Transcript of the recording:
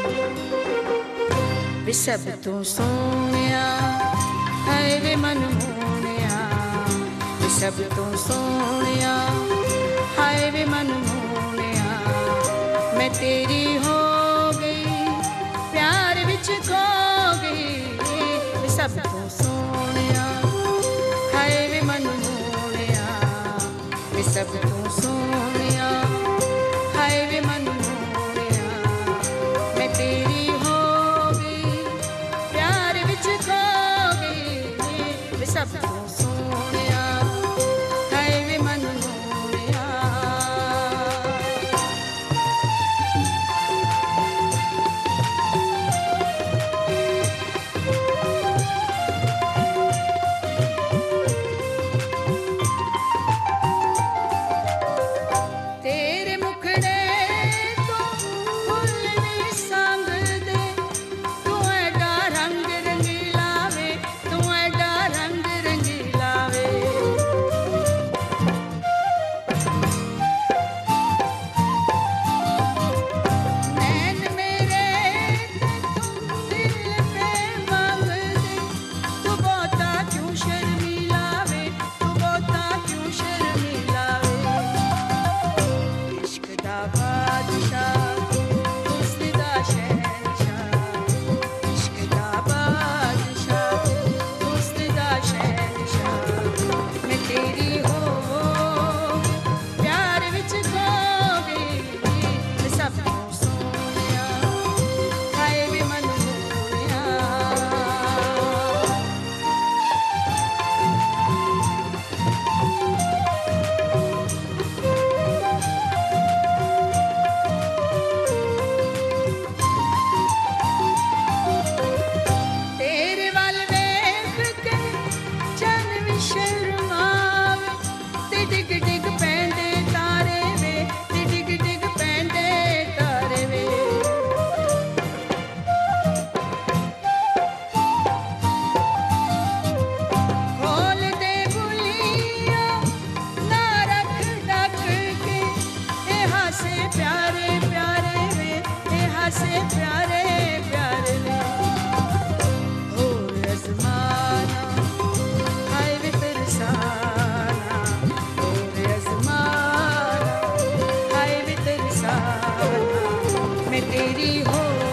ਵੇ ਸਭ ਤੋਂ ਸੋਹਣਿਆ ਹਾਏ ਵੇ ਮਨਮੋਹਣਿਆ, ਵੇ ਸਭ ਤੋਂ ਸੋਹਣਿਆ ਹਾਏ ਵੇ ਮਨਮੋਹਣਿਆ, ਮੈਂ ਤੇਰੀ ਹੋ ਗਈ ਪਿਆਰ ਵਿੱਚ ਖੋ ਗਈ, ਵੇ ਸਭ ਤੋਂ ਸੋਹਣਿਆ ਹਾਏ ਵੇ ਮਨਮੋਹਣਿਆ, ਵੇ ਸਭ ਤੋਂ ਸੋਹਣਿਆ ਹਾਏ ਵੇ ਮਨਮੋਹਣਿਆ, ਮੈਂ ਤੇਰੀ ਹੋ ਗਈ ਪਿਆਰ ਵਿੱਚ ਖੋ ਗਈ, ਵੇ ਸਭ ਤੋਂ ਸੋਹਣਿਆ ਹਾਏ ਵੇ ਮਨਮੋਹਣਿਆ। मैं तेरी हो